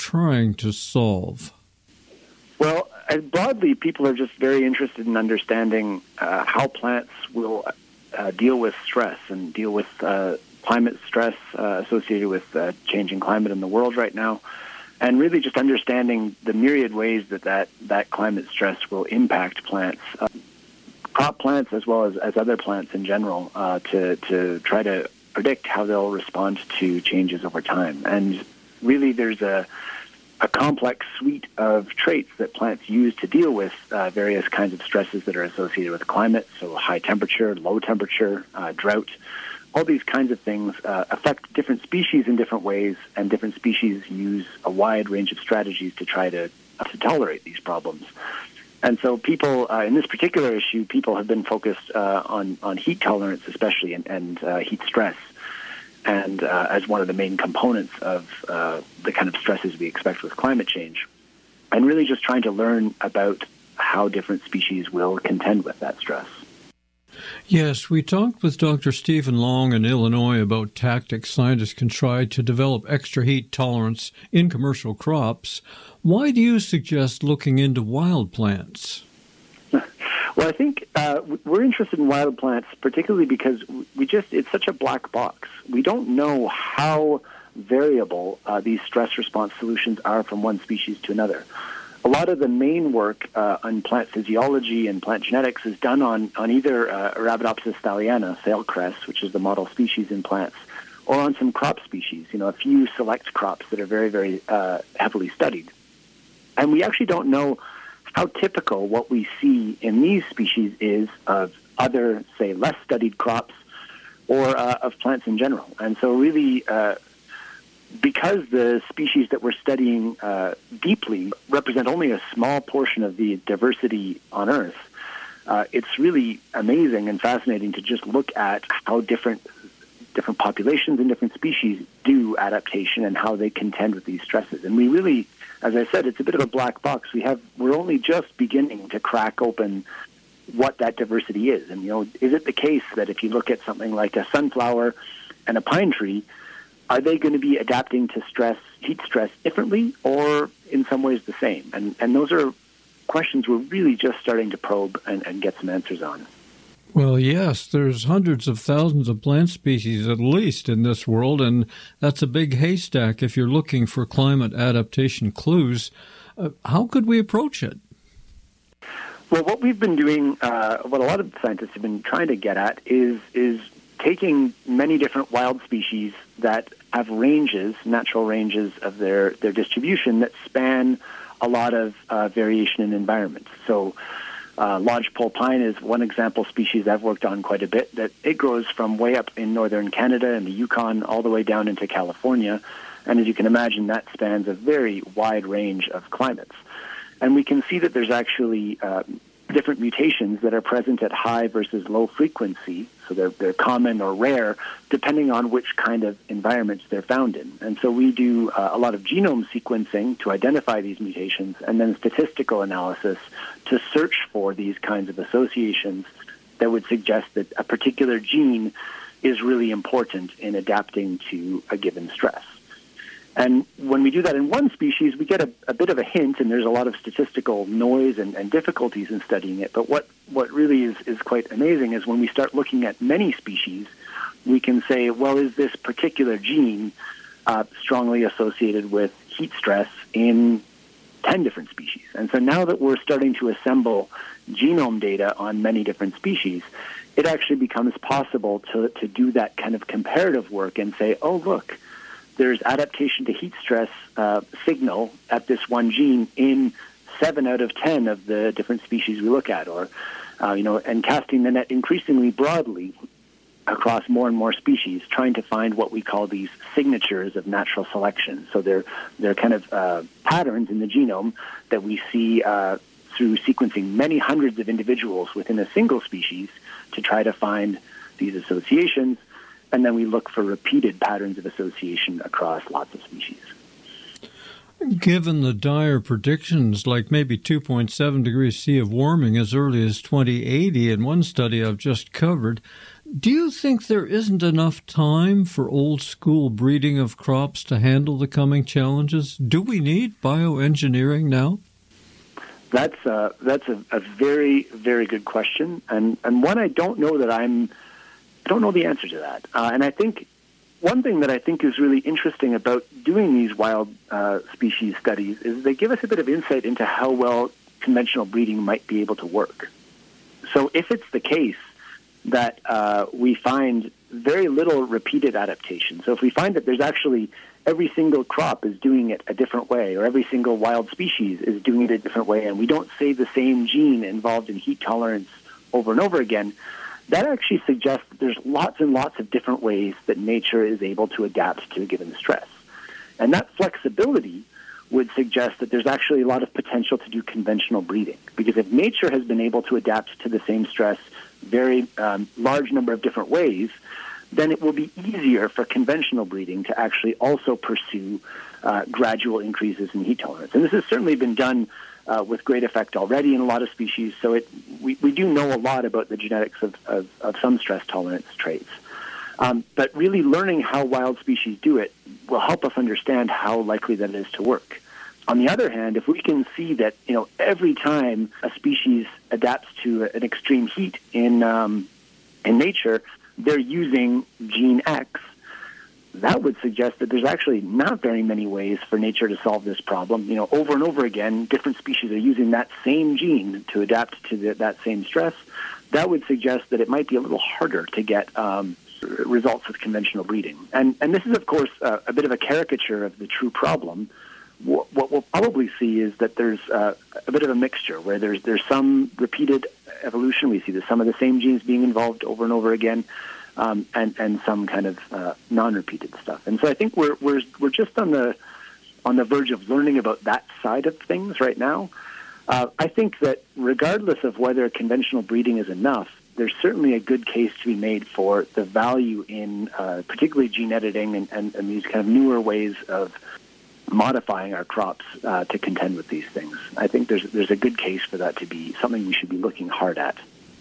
trying to solve? Well, broadly, people are just very interested in understanding how plants will deal with stress and deal with climate stress associated with changing climate in the world right now, and really just understanding the myriad ways that climate stress will impact plants, crop plants as well as other plants in general, to try to predict how they'll respond to changes over time. And really there's a complex suite of traits that plants use to deal with various kinds of stresses that are associated with climate, so high temperature, low temperature, drought. All these kinds of things affect different species in different ways, and different species use a wide range of strategies to try to tolerate these problems. And so people, in this particular issue, people have been focused on heat tolerance especially, and heat stress, and as one of the main components of the kind of stresses we expect with climate change, and really just trying to learn about how different species will contend with that stress. Yes, we talked with Dr. Stephen Long in Illinois about tactics scientists can try to develop extra heat tolerance in commercial crops. Why do you suggest looking into wild plants? Well, I think we're interested in wild plants particularly because it's such a black box. We don't know how variable these stress response solutions are from one species to another. A lot of the main work on plant physiology and plant genetics is done on either Arabidopsis thaliana, sailcress, which is the model species in plants, or on some crop species, a few select crops that are very, very heavily studied. And we actually don't know how typical what we see in these species is of other, say, less studied crops or of plants in general. And so really, because the species that we're studying deeply represent only a small portion of the diversity on Earth, it's really amazing and fascinating to just look at how different populations and different species do adaptation and how they contend with these stresses. And we really, as I said, it's a bit of a black box. We're only just beginning to crack open what that diversity is. And, is it the case that if you look at something like a sunflower and a pine tree, are they going to be adapting to heat stress differently, or in some ways the same? And those are questions we're really just starting to probe and get some answers on. Well, yes, there's hundreds of thousands of plant species at least in this world, and that's a big haystack if you're looking for climate adaptation clues. How could we approach it? Well, what we've been doing, what a lot of scientists have been trying to get at is taking many different wild species that have natural ranges of their distribution that span a lot of variation in environments. So lodgepole pine is one example species I've worked on quite a bit, that it grows from way up in northern Canada and the Yukon all the way down into California. And as you can imagine, that spans a very wide range of climates. And we can see that there's actually different mutations that are present at high versus low frequency. So they're common or rare depending on which kind of environments they're found in. And so we do a lot of genome sequencing to identify these mutations, and then statistical analysis to search for these kinds of associations that would suggest that a particular gene is really important in adapting to a given stress. And when we do that in one species, we get a bit of a hint, and there's a lot of statistical noise and difficulties in studying it. But what really is quite amazing is when we start looking at many species, we can say, well, is this particular gene strongly associated with heat stress in 10 different species? And so now that we're starting to assemble genome data on many different species, it actually becomes possible to do that kind of comparative work and say, oh, look, there's adaptation to heat stress signal at this one gene in 7 out of 10 of the different species we look at, or and casting the net increasingly broadly across more and more species, trying to find what we call these signatures of natural selection. So they're kind of patterns in the genome that we see through sequencing many hundreds of individuals within a single species to try to find these associations. And then we look for repeated patterns of association across lots of species. Given the dire predictions, like maybe 2.7 degrees C of warming as early as 2080 in one study I've just covered, Do you think there isn't enough time for old-school breeding of crops to handle the coming challenges? Do we need bioengineering now? That's a very, very good question, and one I don't know the answer to that. And I think one thing that I think is really interesting about doing these wild species studies is they give us a bit of insight into how well conventional breeding might be able to work. So if it's the case that we find very little repeated adaptation, so if we find that there's actually every single crop is doing it a different way, or every single wild species is doing it a different way, and we don't save the same gene involved in heat tolerance over and over again, that actually suggests that there's lots and lots of different ways that nature is able to adapt to a given stress. And that flexibility would suggest that there's actually a lot of potential to do conventional breeding. Because if nature has been able to adapt to the same stress very large number of different ways, then it will be easier for conventional breeding to actually also pursue gradual increases in heat tolerance. And this has certainly been done with great effect already in a lot of species. So we do know a lot about the genetics of some stress tolerance traits. But really learning how wild species do it will help us understand how likely that is to work. On the other hand, if we can see that every time a species adapts to an extreme heat in nature, they're using gene X, that would suggest that there's actually not very many ways for nature to solve this problem. Over and over again, different species are using that same gene to adapt to that same stress. That would suggest that it might be a little harder to get results with conventional breeding. And this is, of course, a bit of a caricature of the true problem. What we'll probably see is that there's a bit of a mixture where there's some repeated evolution. We see some of the same genes being involved over and over again, and some kind of non-repeated stuff. And so I think we're just on the verge of learning about that side of things right now. I think that regardless of whether conventional breeding is enough, there's certainly a good case to be made for the value in particularly gene editing and these kind of newer ways of modifying our crops to contend with these things. I think there's a good case for that to be something we should be looking hard at.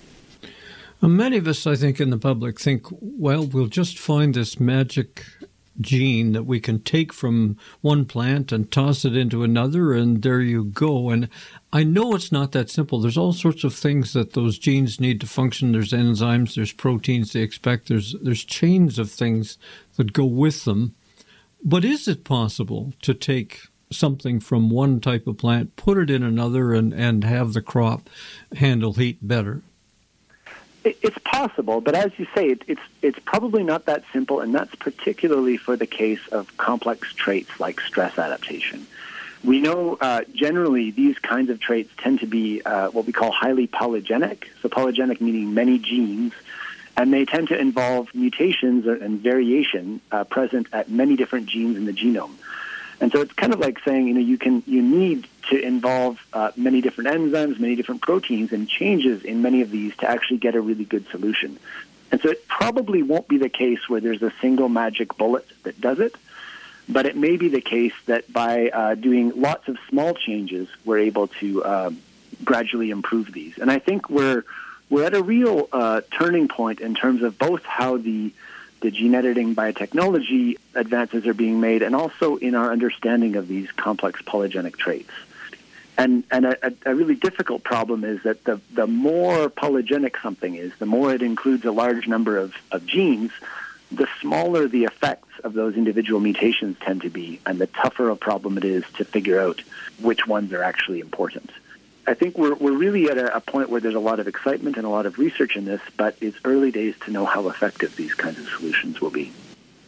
Many of us, I think, in the public think, well, we'll just find this magic gene that we can take from one plant and toss it into another, and there you go. And I know it's not that simple. There's all sorts of things that those genes need to function. There's enzymes, there's proteins they expect, there's chains of things that go with them. But is it possible to take something from one type of plant, put it in another, and have the crop handle heat better? It's possible, but as you say, it's probably not that simple, and that's particularly for the case of complex traits like stress adaptation. We know generally these kinds of traits tend to be what we call highly polygenic, so polygenic meaning many genes, and they tend to involve mutations and variation present at many different genes in the genome. And so it's kind of like saying, you need to involve many different enzymes, many different proteins, and changes in many of these to actually get a really good solution. And so it probably won't be the case where there's a single magic bullet that does it, but it may be the case that by doing lots of small changes, we're able to gradually improve these. And I think we're at a real turning point in terms of both how the gene editing biotechnology advances are being made, and also in our understanding of these complex polygenic traits. And a really difficult problem is that the more polygenic something is, the more it includes a large number of genes, the smaller the effects of those individual mutations tend to be, and the tougher a problem it is to figure out which ones are actually important. I think we're really at a point where there's a lot of excitement and a lot of research in this, but it's early days to know how effective these kinds of solutions will be.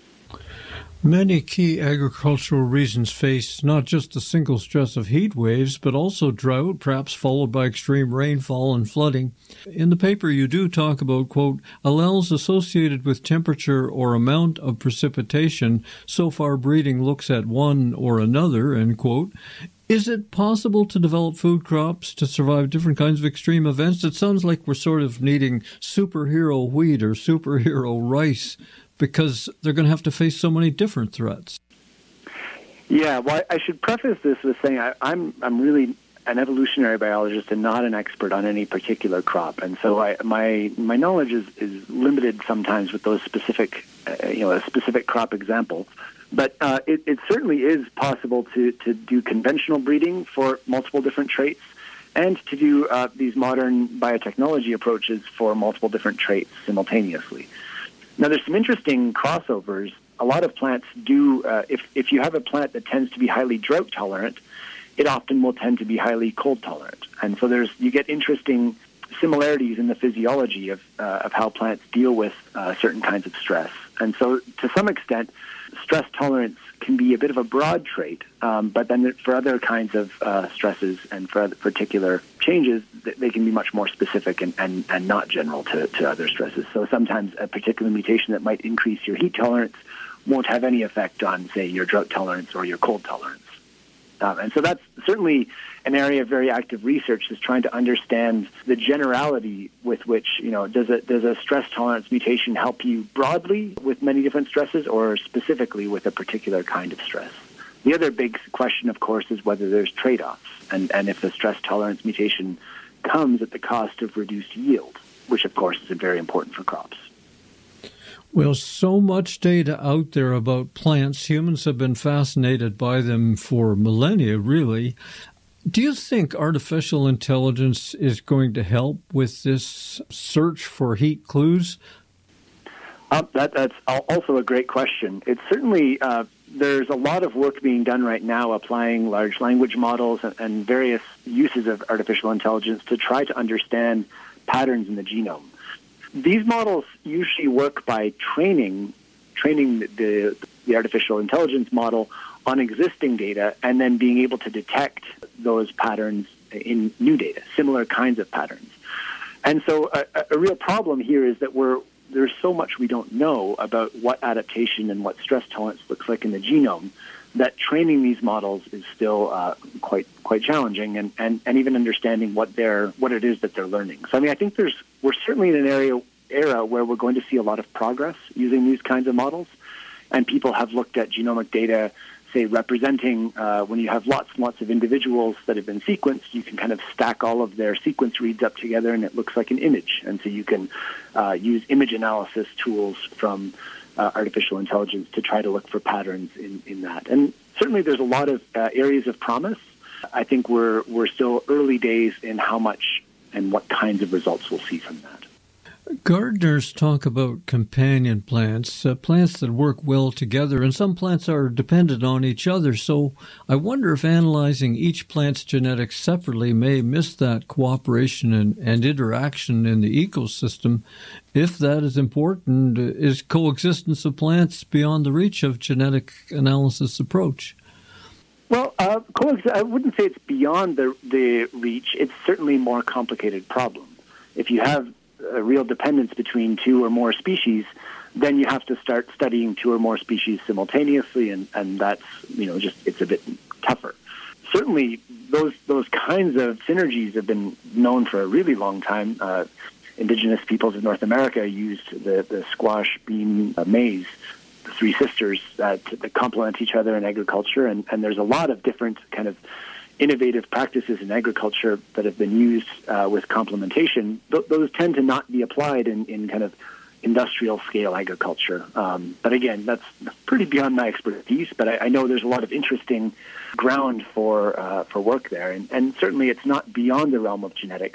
Many key agricultural regions face not just the single stress of heat waves, but also drought, perhaps followed by extreme rainfall and flooding. In the paper, you do talk about, quote, alleles associated with temperature or amount of precipitation. So far, breeding looks at one or another, end quote. Is it possible to develop food crops to survive different kinds of extreme events? It sounds like we're sort of needing superhero wheat or superhero rice, because they're going to have to face so many different threats. Yeah, well, I should preface this with saying I'm really an evolutionary biologist and not an expert on any particular crop, and so my knowledge is limited sometimes with those specific a specific crop example. But it certainly is possible to do conventional breeding for multiple different traits, and to do these modern biotechnology approaches for multiple different traits simultaneously. Now, there's some interesting crossovers. A lot of plants do. If you have a plant that tends to be highly drought tolerant, it often will tend to be highly cold tolerant, and so you get interesting similarities in the physiology of how plants deal with certain kinds of stress. And so, to some extent, stress tolerance can be a bit of a broad trait, but then for other kinds of stresses and for other particular changes, they can be much more specific and not general to other stresses. So sometimes a particular mutation that might increase your heat tolerance won't have any effect on, say, your drought tolerance or your cold tolerance. And so that's certainly an area of very active research, is trying to understand the generality with which, does a stress tolerance mutation help you broadly with many different stresses or specifically with a particular kind of stress? The other big question, of course, is whether there's trade-offs, and if the stress tolerance mutation comes at the cost of reduced yield, which, of course, is very important for crops. Well, so much data out there about plants. Humans have been fascinated by them for millennia, really. Do you think artificial intelligence is going to help with this search for heat clues? That's also a great question. It's certainly, there's a lot of work being done right now applying large language models and various uses of artificial intelligence to try to understand patterns in the genome. These models usually work by training the artificial intelligence model on existing data and then being able to detect those patterns in new data, similar kinds of patterns. And so a real problem here is that there's so much we don't know about what adaptation and what stress tolerance looks like in the genome, that training these models is still quite challenging, and even understanding what it is that they're learning. So I think we're certainly in an era where we're going to see a lot of progress using these kinds of models, and people have looked at genomic data, say representing when you have lots and lots of individuals that have been sequenced, you can kind of stack all of their sequence reads up together, and it looks like an image. And so you can use image analysis tools from artificial intelligence to try to look for patterns in that. And certainly there's a lot of areas of promise. I think we're still early days in how much and what kinds of results we'll see from that. Gardeners talk about companion plants, plants that work well together, and some plants are dependent on each other. So I wonder if analyzing each plant's genetics separately may miss that cooperation and interaction in the ecosystem. If that is important, is coexistence of plants beyond the reach of genetic analysis approach? Well, I wouldn't say it's beyond the reach. It's certainly a more complicated problem. If you have a real dependence between two or more species, then you have to start studying two or more species simultaneously, and that's it's a bit tougher. Certainly, those kinds of synergies have been known for a really long time. Indigenous peoples of North America used the squash, bean, maize, the three sisters that complement each other in agriculture, and there's a lot of different kind of innovative practices in agriculture that have been used with complementation. Those tend to not be applied in kind of industrial scale agriculture. But again, that's pretty beyond my expertise, but I know there's a lot of interesting ground for work there. And certainly it's not beyond the realm of genetics.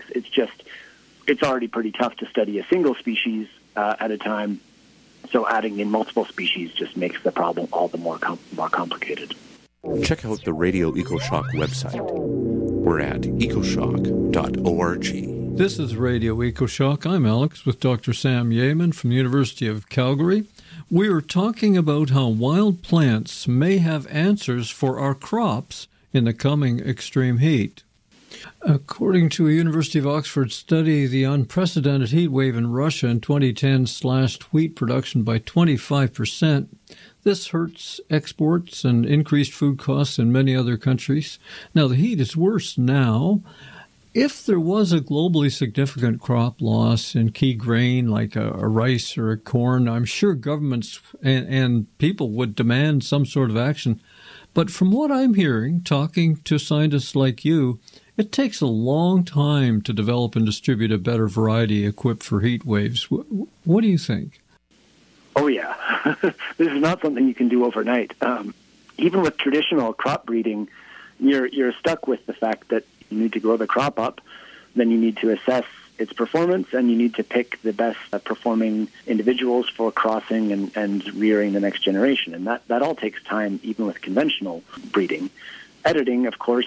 It's already pretty tough to study a single species at a time. So adding in multiple species just makes the problem all the more complicated. Check out the Radio EcoShock website. We're at ecoshock.org. This is Radio EcoShock. I'm Alex with Dr. Sam Yeaman from the University of Calgary. We are talking about how wild plants may have answers for our crops in the coming extreme heat. According to a University of Oxford study, the unprecedented heat wave in Russia in 2010 slashed wheat production by 25%. This hurts exports and increased food costs in many other countries. Now, the heat is worse now. If there was a globally significant crop loss in key grain like a rice or a corn, I'm sure governments and people would demand some sort of action. But from what I'm hearing, talking to scientists like you, It takes a long time to develop and distribute a better variety equipped for heat waves. What do you think? Oh, yeah. This is not something you can do overnight. Even with traditional crop breeding, you're stuck with the fact that you need to grow the crop up, then you need to assess its performance, and you need to pick the best performing individuals for crossing and rearing the next generation. And that all takes time, even with conventional breeding. Editing, of course,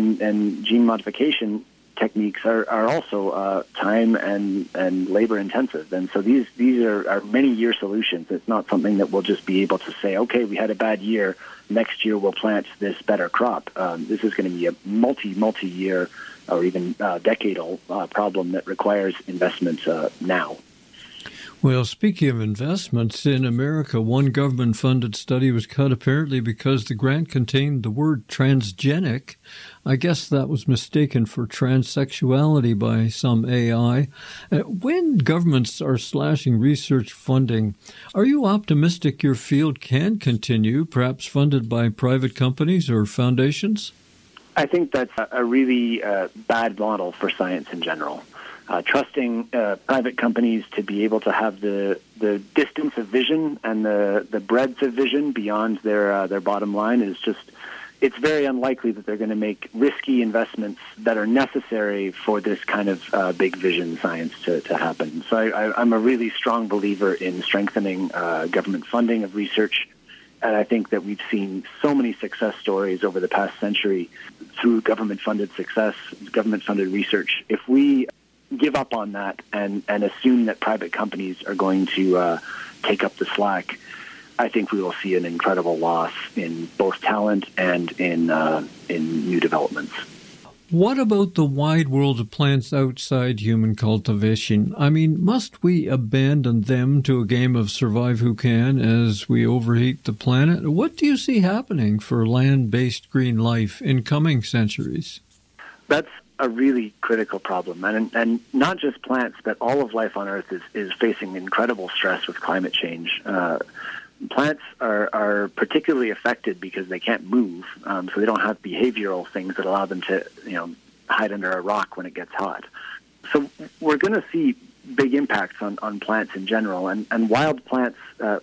and gene modification techniques are also time and labor intensive. And so these are many-year solutions. It's not something that we'll just be able to say, okay, we had a bad year, next year we'll plant this better crop. This is going to be a multi-year or even decadal problem that requires investment now. Well, speaking of investments, in America, one government-funded study was cut apparently because the grant contained the word transgenic. I guess that was mistaken for transsexuality by some AI. When governments are slashing research funding, are you optimistic your field can continue, perhaps funded by private companies or foundations? I think that's a really bad model for science in general. Trusting private companies to be able to have the distance of vision and the breadth of vision beyond their bottom line is just, it's very unlikely that they're going to make risky investments that are necessary for this kind of big vision science to happen. So I'm a really strong believer in strengthening government funding of research. And I think that we've seen so many success stories over the past century through government-funded success, government-funded research. If we give up on that and assume that private companies are going to take up the slack, I think we will see an incredible loss in both talent and in new developments. What about the wide world of plants outside human cultivation? I mean, must we abandon them to a game of survive who can as we overheat the planet? What do you see happening for land-based green life in coming centuries? That's a really critical problem. And not just plants, but all of life on Earth is facing incredible stress with climate change. Plants are particularly affected because they can't move, so they don't have behavioral things that allow them to, hide under a rock when it gets hot. So we're going to see big impacts on plants in general, and wild plants,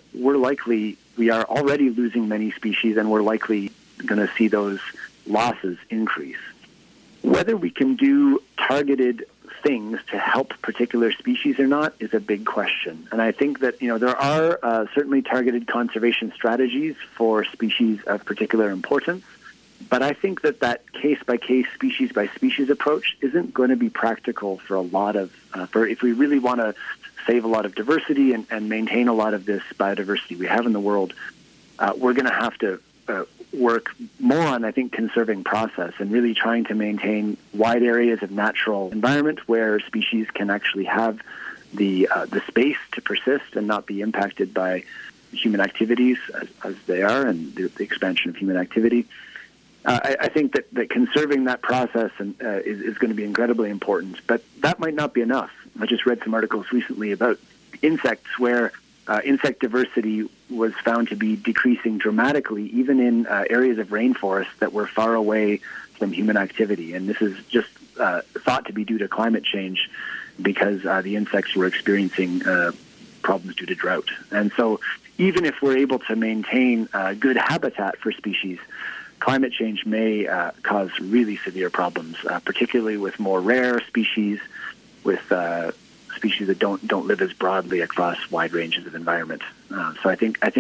we are already losing many species, and we're likely going to see those losses increase. Whether we can do targeted things to help particular species or not is a big question. And I think that, there are certainly targeted conservation strategies for species of particular importance. But I think that case-by-case, species-by-species approach isn't going to be practical for a lot of, if we really want to save a lot of diversity and maintain a lot of this biodiversity we have in the world, we're going to have to work more on, I think, conserving process and really trying to maintain wide areas of natural environment where species can actually have the space to persist and not be impacted by human activities as they are and the expansion of human activity. I think that conserving that process is going to be incredibly important, but that might not be enough. I just read some articles recently about insects where insect diversity was found to be decreasing dramatically, even in areas of rainforest that were far away from human activity. And this is just thought to be due to climate change because the insects were experiencing problems due to drought. And so even if we're able to maintain good habitat for species, climate change may cause really severe problems, particularly with more rare species, with species that don't live as broadly across wide ranges of environment. So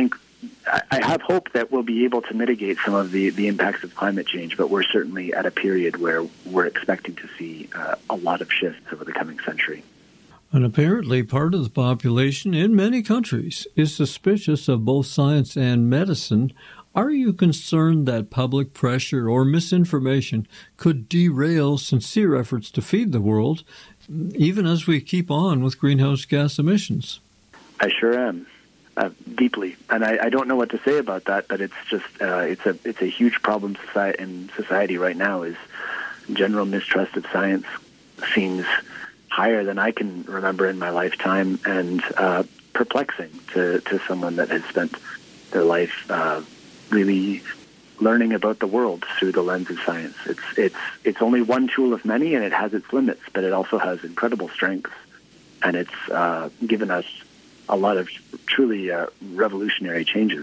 I have hope that we'll be able to mitigate some of the impacts of climate change, but we're certainly at a period where we're expecting to see a lot of shifts over the coming century. And apparently part of the population in many countries is suspicious of both science and medicine. Are you concerned that public pressure or misinformation could derail sincere efforts to feed the world, even as we keep on with greenhouse gas emissions? I sure am, deeply. And I don't know what to say about that, but it's just it's a huge problem in society right now. Is general mistrust of science seems higher than I can remember in my lifetime, and perplexing to someone that has spent their life really learning about the world through the lens of science. It's only one tool of many, and it has its limits, but it also has incredible strengths, and it's given us a lot of truly revolutionary changes.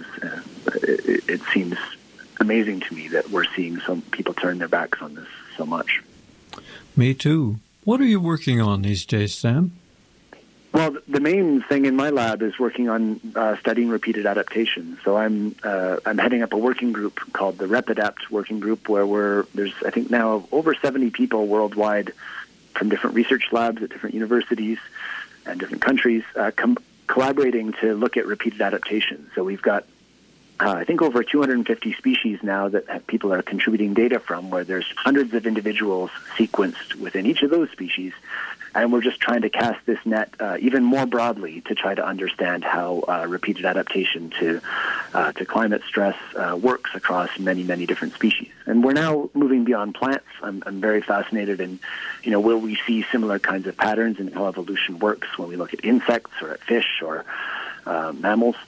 It seems amazing to me that we're seeing some people turn their backs on this so much. Me too. What are you working on these days, Sam? Well, the main thing in my lab is working on studying repeated adaptation. So I'm heading up a working group called the RepAdapt working group, where there's I think now over 70 people worldwide from different research labs at different universities and different countries collaborating to look at repeated adaptation. So we've got I think over 250 species now that people are contributing data from, where there's hundreds of individuals sequenced within each of those species. And we're just trying to cast this net even more broadly to try to understand how repeated adaptation to climate stress works across many, many different species. And we're now moving beyond plants. I'm very fascinated in, will we see similar kinds of patterns in how evolution works when we look at insects or at fish or mammals.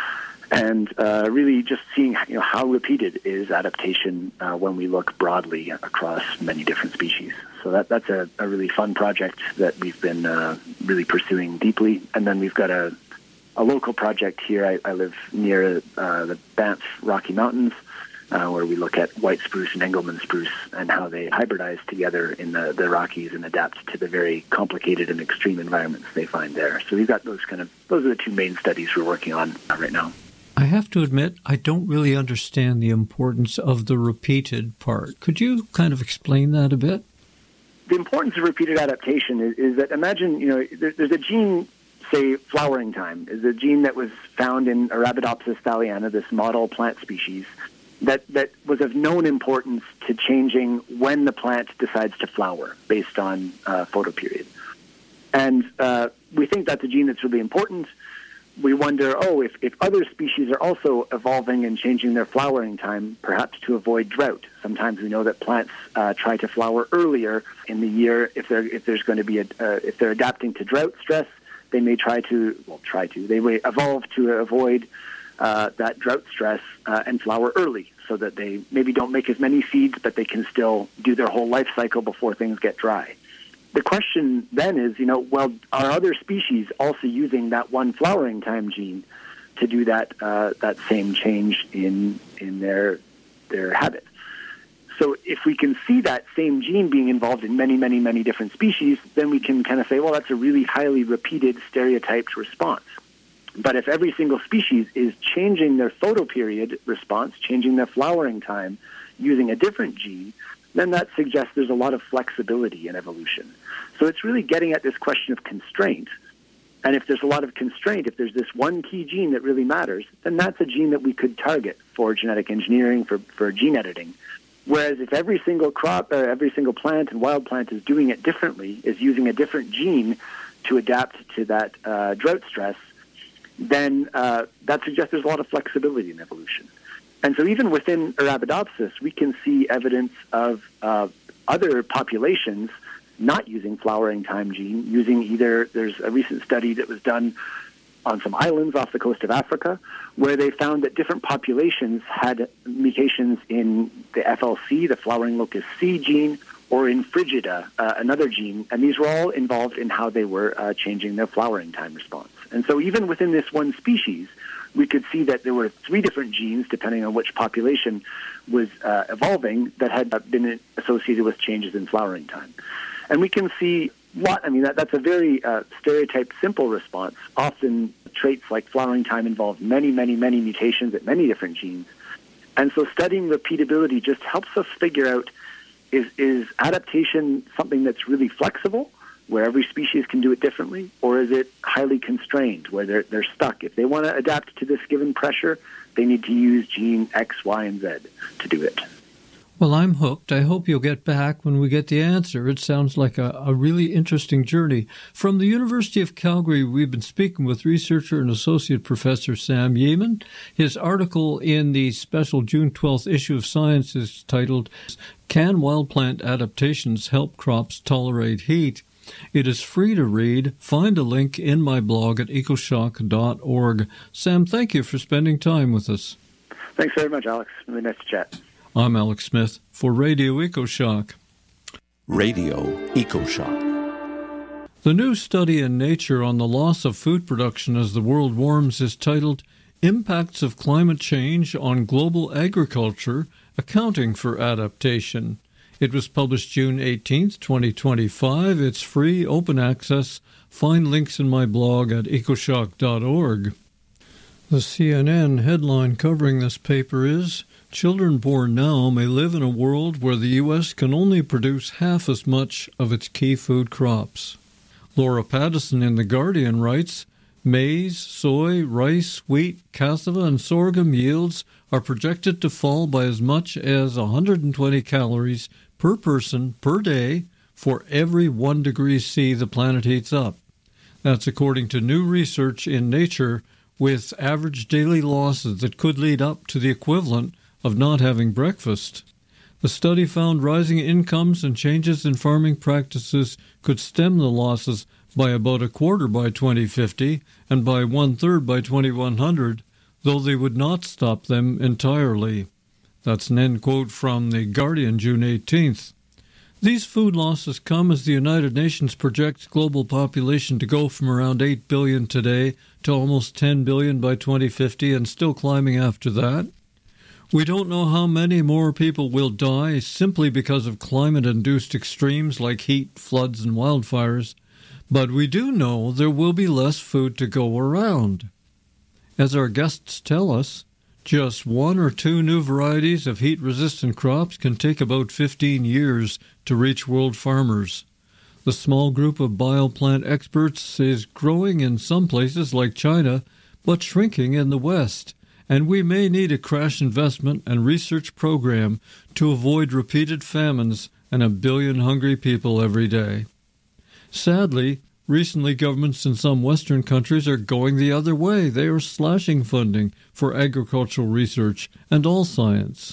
And really just seeing how repeated is adaptation when we look broadly across many different species. So that's a really fun project that we've been really pursuing deeply. And then we've got a local project here. I live near the Banff Rocky Mountains, where we look at white spruce and Engelmann spruce and how they hybridize together in the Rockies and adapt to the very complicated and extreme environments they find there. So we've got those are the two main studies we're working on right now. I have to admit, I don't really understand the importance of the repeated part. Could you kind of explain that a bit? The importance of repeated adaptation is that imagine, there's a gene, say, flowering time, is a gene that was found in Arabidopsis thaliana, this model plant species, that was of known importance to changing when the plant decides to flower based on photoperiod. And we think that's a gene that's really important. We wonder, if other species are also evolving and changing their flowering time, perhaps to avoid drought. Sometimes we know that plants try to flower earlier in the year if there's going to be if they're adapting to drought stress. They may they may evolve to avoid that drought stress and flower early, so that they maybe don't make as many seeds, but they can still do their whole life cycle before things get dry. The question then is, are other species also using that one flowering time gene to do that same change in their habit? So if we can see that same gene being involved in many, many, many different species, then we can kind of say, well, that's a really highly repeated, stereotyped response. But if every single species is changing their photoperiod response, changing their flowering time using a different gene, then that suggests there's a lot of flexibility in evolution. So it's really getting at this question of constraint. And if there's a lot of constraint, if there's this one key gene that really matters, then that's a gene that we could target for genetic engineering, for gene editing. Whereas if every single crop, or every single plant and wild plant is doing it differently, is using a different gene to adapt to that drought stress, then that suggests there's a lot of flexibility in evolution. And so even within Arabidopsis, we can see evidence of other populations not using flowering time gene, using there's a recent study that was done on some islands off the coast of Africa, where they found that different populations had mutations in the FLC, the flowering locus C gene, or in Frigida, another gene, and these were all involved in how they were changing their flowering time response. And so even within this one species, we could see that there were 3 different genes, depending on which population was evolving, that had been associated with changes in flowering time. And we can see that's a very stereotyped, simple response. Often traits like flowering time involve many, many, many mutations at many different genes. And so studying repeatability just helps us figure out, is adaptation something that's really flexible, where every species can do it differently, or is it highly constrained, where they're stuck? If they want to adapt to this given pressure, they need to use gene X, Y, and Z to do it. Well, I'm hooked. I hope you'll get back when we get the answer. It sounds like a really interesting journey. From the University of Calgary, we've been speaking with researcher and associate professor Sam Yeaman. His article in the special June 12th issue of Science is titled, "Can Wild Plant Adaptations Help Crops Tolerate Heat?" It is free to read. Find a link in my blog at ecoshock.org. Sam, thank you for spending time with us. Thanks very much, Alex. Really nice to chat. I'm Alex Smith for Radio EcoShock. Radio EcoShock. The new study in Nature on the loss of food production as the world warms is titled Impacts of Climate Change on Global Agriculture, Accounting for Adaptation. It was published June 18, 2025. It's free, open access. Find links in my blog at ecoshock.org. The CNN headline covering this paper is, Children born now may live in a world where the U.S. can only produce half as much of its key food crops. Laura Pattison in The Guardian writes, maize, soy, rice, wheat, cassava, and sorghum yields are projected to fall by as much as 120 calories per person per day for every 1 degree C the planet heats up. That's according to new research in Nature, with average daily losses that could lead up to the equivalent of not having breakfast. The study found rising incomes and changes in farming practices could stem the losses by about a quarter by 2050 and by 1/3 by 2100, though they would not stop them entirely. That's an end quote from The Guardian, June 18th. These food losses come as the United Nations projects global population to go from around 8 billion today to almost 10 billion by 2050 and still climbing after that. We don't know how many more people will die simply because of climate-induced extremes like heat, floods, and wildfires, but we do know there will be less food to go around. As our guests tell us, just 1 or 2 new varieties of heat-resistant crops can take about 15 years to reach world farmers. The small group of bioplant experts is growing in some places like China, but shrinking in the West, and we may need a crash investment and research program to avoid repeated famines and 1 billion hungry people every day. Sadly, recently governments in some Western countries are going the other way. They are slashing funding for agricultural research and all science.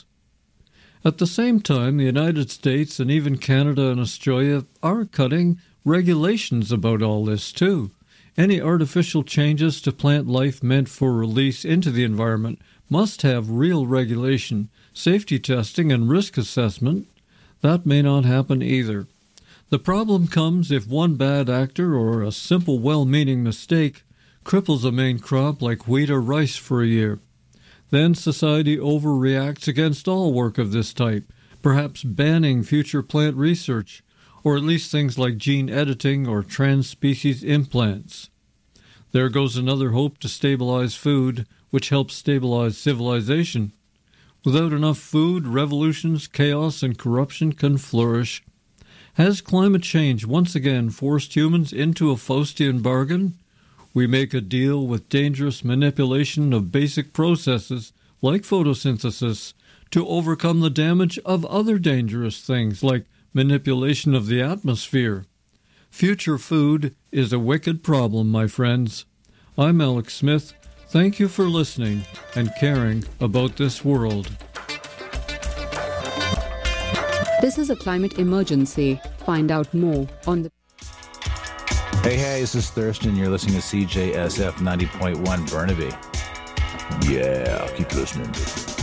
At the same time, the United States and even Canada and Australia are cutting regulations about all this too. Any artificial changes to plant life meant for release into the environment must have real regulation, safety testing, and risk assessment. That may not happen either. The problem comes if one bad actor or a simple well-meaning mistake cripples a main crop like wheat or rice for a year. Then society overreacts against all work of this type, perhaps banning future plant research, or at least things like gene editing or trans-species implants. There goes another hope to stabilize food, which helps stabilize civilization. Without enough food, revolutions, chaos, and corruption can flourish. Has climate change once again forced humans into a Faustian bargain? We make a deal with dangerous manipulation of basic processes, like photosynthesis, to overcome the damage of other dangerous things, like manipulation of the atmosphere. Future food is a wicked problem, my friends. I'm Alex Smith. Thank you for listening and caring about this world. This is a climate emergency. Find out more on the... Hey, this is Thurston. You're listening to CJSF 90.1 Burnaby. Yeah, keep listening.